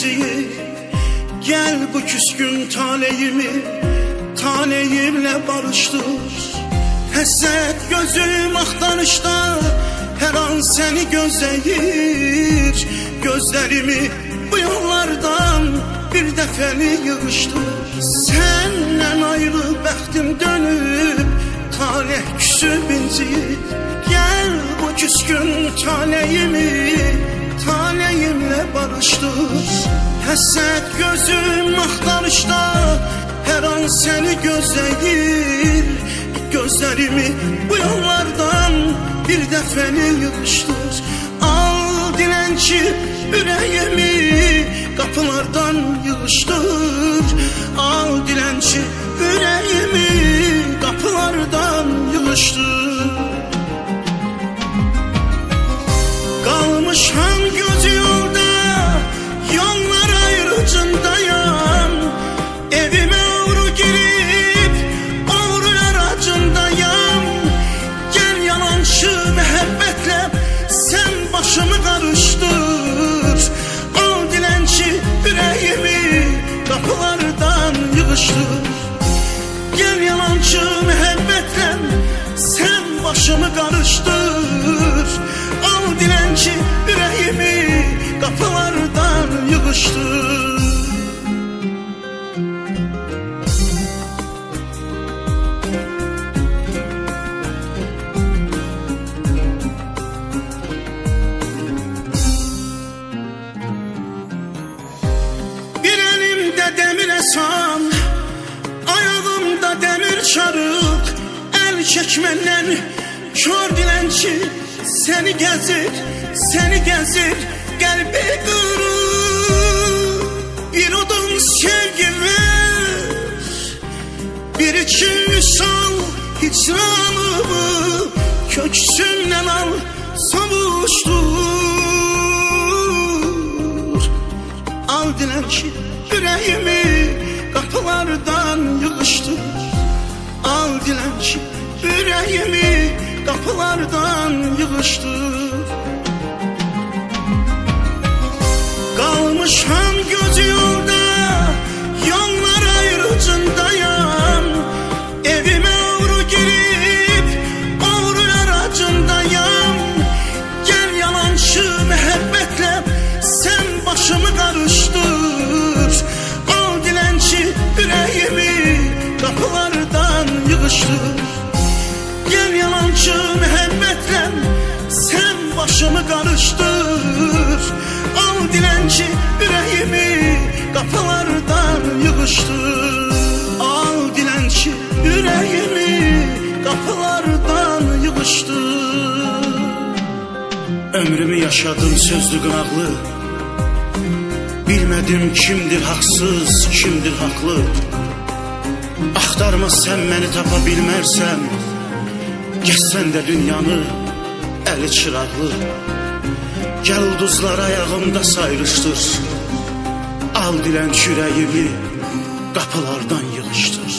inciyir. Gel bu küskün taleyimle barışdır. Həsrət gözüm axtarışda her an seni gözləyir. Gözlerimi bu yollardan bir dəfəli yığışdır. Səndən ayrı bəxtim dönüb talih küsüb inciyir. Gel bu küskün taleyimle barışdır. Həsrət gözüm axtarışda her an seni gözləyir. Gözlerimi bu yollardan bir dəfəli yığışdır. Al dilənçi ürəyimi qapılardan yığışdır. Al dilənçi ürəyimi qapılardan yığışdır. Qalmışam gözü yolda, yollar ayrıcındayam. Evime uğru girip uğrular acındayam. Gel yalançı məhəbbətle sen başımı karıştır. Al dilənçi ürəyimi kapılardan yığışdır. Gel yalancı məhəbbətle sen başımı karıştır. Al dilənçi ürəyimi kapılardan yığışdır. Demir esam, ayağımda demir çarık. El çekmenden kör dilənçi seni gezir kalbi kırır. Bir odun sevgi ver, bir iki sal hicranımı. Köksümden al savuştur. Al dilənçi ürəyimi qapılardan yığışdır. Al dilənçi ürəyimi qapılardan yığışdır. Qalmışam gözü yolda, yollar ayrıcındayam. Evime uğru girip uğrular acındayam. Gel yalançı məhəbbətle sen başımı karıştır. Al dilənçi ürəyimi kapılardan yığışdır. Gel yalancı məhəbbətle sen başımı karıştır. Al dilənçi ürəyimi kapılardan yığışdır. Al dilənçi ürəyimi kapılardan yığışdır. Ömrümü yaşadım sözlü qınaqlı. Bilmədim kimdir haqsız, kimdir haqlı. Axtarma sen məni tapa bilmərsən. Geçsən də dünyanı əli çıraqlı. Gəl ulduzlar ayağımda sayrışdır. Al dilənçi ürəyimi qapılardan yığışdır.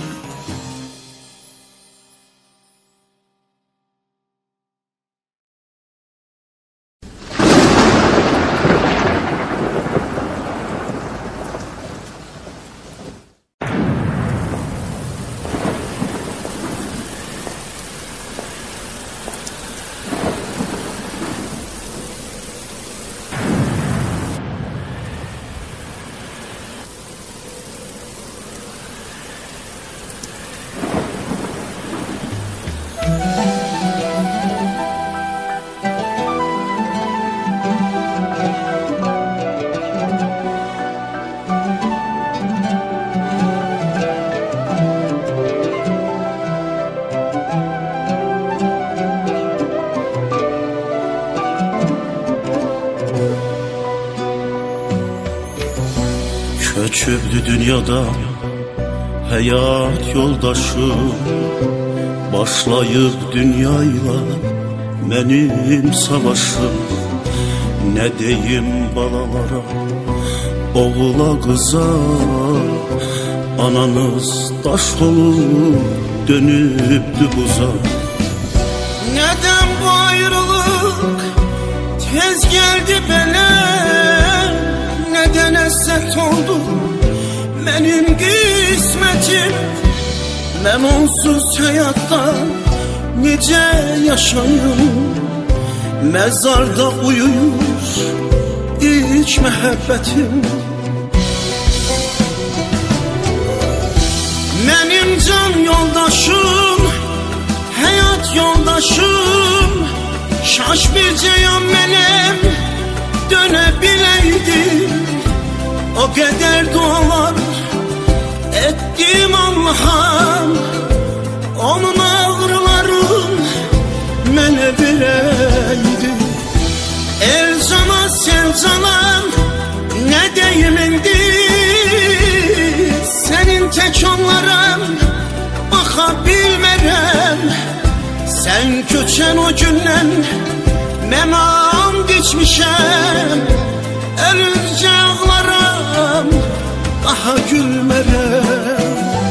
Köçübdü dünyada hayat yoldaşım. Başlayıb dünyayla benim savaşım. Ne deyim balalara, oğula kıza. Ananız daş olup dönübdü buza. Neden bu ayrılık tez geldi bana? Neden ləzzət oldu mənim qismətim. Mən onsuz həyatda necə yaşayım? Məzarda uyuyur ilk məhəbbətim. Mənim can yoldaşım, həyat yoldaşım, şaş bircəyəm mənəm, dönə biləydim. O qədər dualar etdim Allah'am, onun ağrılarım mənə verəydi. El cana sen cana nə deyim indi, sənin tək onlara baxa bilmərəm. Sən köçən o gündən mən and içmişəm, ölüncə ağlaram, daha gülmərəm.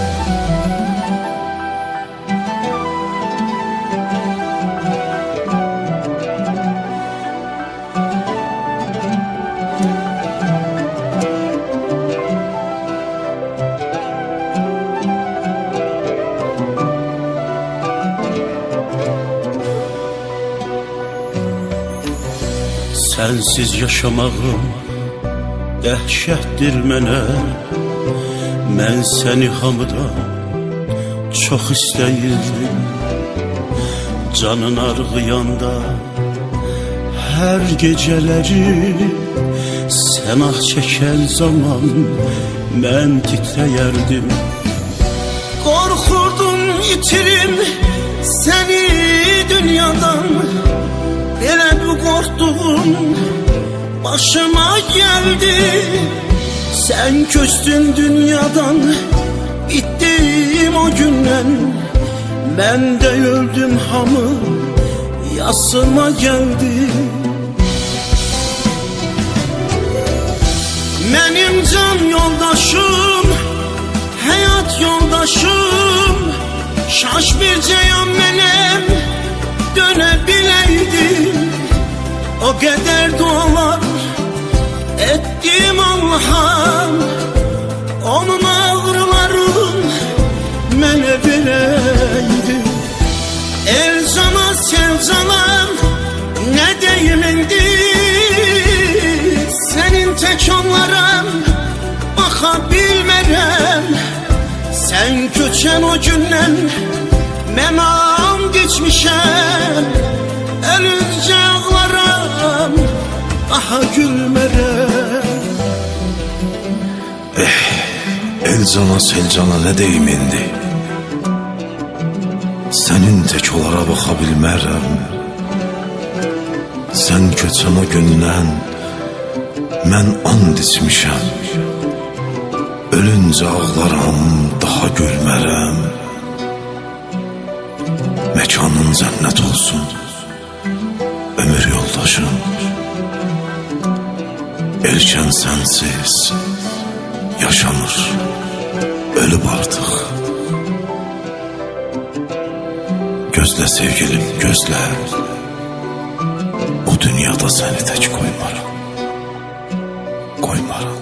Sənsiz yaşamağım dəhşətdir mənə. Mən səni hamıdan çox istəyirdim. Canın arğıyanda hər gecələri, sən ah çəkən zaman mən titrəyərdim. Qorxurdum itirim səni dünyadan, belə bu qorxduğum başıma gəldi. Sən köçdün dünyadan, bitdim o gündən, mən də öldüm hamı yasıma gəldi. Mənim can yoldaşım, həyat yoldaşım, şaş bircəyəm mənəm, dönə biləydim. O qədər dualar etdim Allah'am, onun ağrılarım mənə verəydi. El cana sen cana nə deyim indi, sənin tək onlara baxa bilmərəm. Sən köçən o gündən mən and içmişəm, ölüncə ağlaram, daha gülmərəm. El cana sel cana nə deyim indi, sənin tək olara baxa bilmərəm. Sən köçən o gündən mən and içmişəm, ölüncə ağlaram, daha gülmərəm. Məkanın cənnət olsun ömür yoldaşım, erkən sənsiz yaşanır, ölüb artıq. Gözlə sevgilim, gözlə, o dünyada səni tək qoymaram, qoymaram.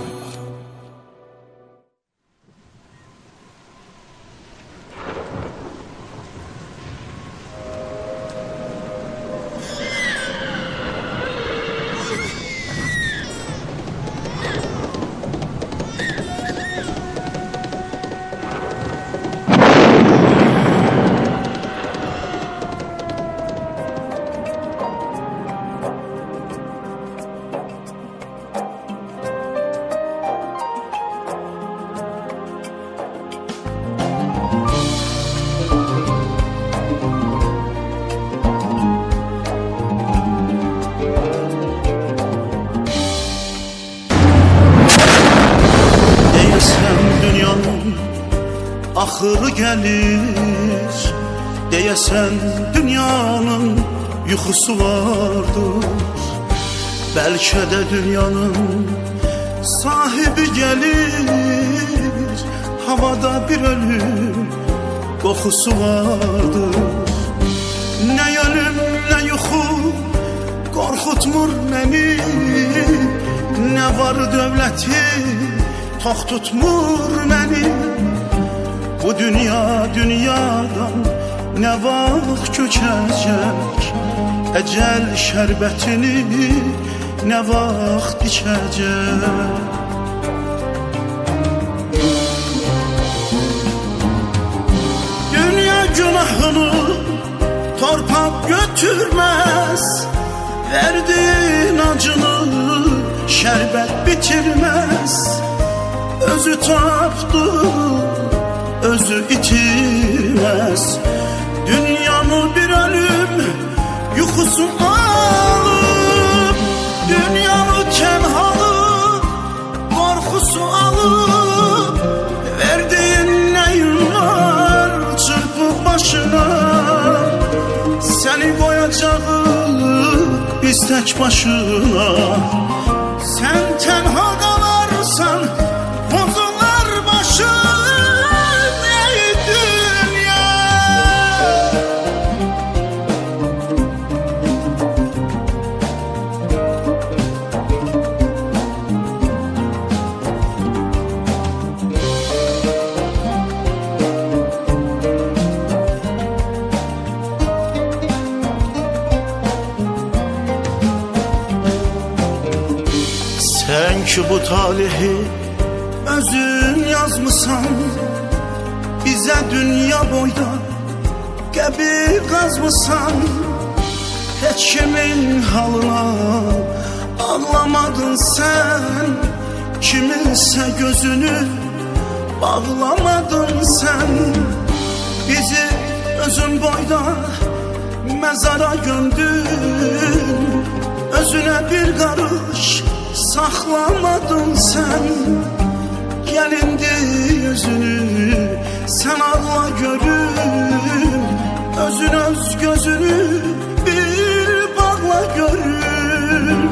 Axırı gəlir, deyəsən dünyanın yuxusu vardır. Bəlkə də dünyanın sahibi gəlir, havada bir ölüm qoxusu vardır. Nə ölüm, nə yuxu qorxutmur məni, Ne var dövləti tox tutmur məni. Bu dünyadan ne vaxt köçəcək, əcəl şərbətini ne vaxt içəcək. Dünya günahını torpaq götürməz, verdiğin acını şərbət bitirməz. Özü tapdı, özü itirməz. Dünyanı bir ölüm yuxusu alıb, dünyanı tenhalık korkusu alıp, verdiğin neyin var çırpıp başına. Seni koyacağım biz tek başına. Sen tenha kalarsan bozulur başın, ey dünya. Sen ki bu talihi özün yazmısan, bize dünya boyda qəbir qazmısan. Heç kimin halına ağlamadın sen, kiminsə gözünü bağlamadın sen. Bizi özün boyda mezara gömdün, özüne bir qarış saxlamadın sen. Gel indi yüzünü sen ağla görüm, özün öz gözünü bir bağla görüm.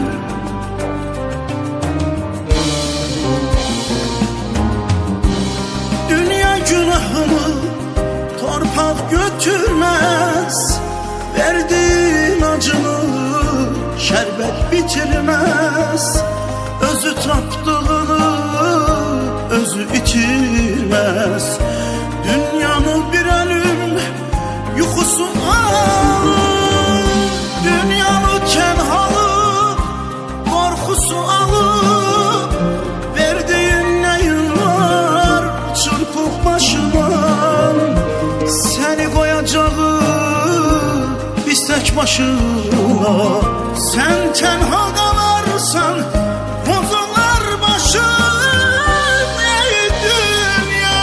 Dünya günahını torpaq götürməz, verdiğin acını şərbət bitirməz. Özü tapdığını özü itirməz. Dünyanı bir ölüm yuxusu alıb, dünyanı tenhalık korkusu alıp, verdiğin neyin var çırpıp başına. Seni koyacağım biz tek başına. Sen tenha kalarsan bozulur başın, ey dünya.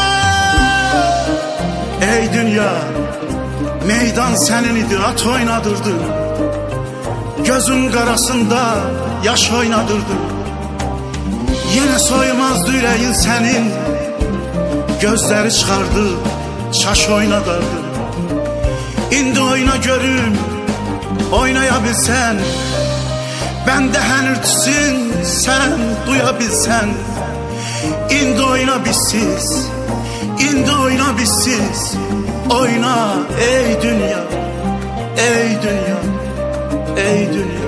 Ey dünya, meydan senin idi, at oynadırdın. Gözün qarasında yaş oynadırdın. Yine soymazdı yüreğin senin, gözleri çıkardı çaş oynadırdın. İndi oyna görüm, oynayabilsen, bende hənirtisin sen duyabilsen. İndi oyna bizsiz, indi oyna bizsiz. Oyna ey dünya, ey dünya, ey dünya.